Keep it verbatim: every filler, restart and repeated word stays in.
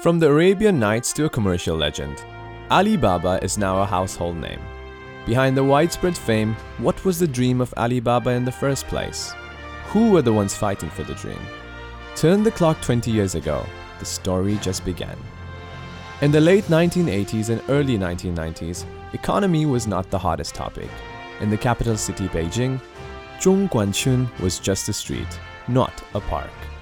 From the Arabian Nights to a commercial legend, Alibaba is now a household name. Behind the widespread fame, what was the dream of Alibaba in the first place? Who were the ones fighting for the dream? Turn the clock twenty years ago, the story just began. In the late nineteen eighties and early nineteen nineties, economy was not the hottest topic. In the capital city Beijing, Zhongguancun was just a street, not a park.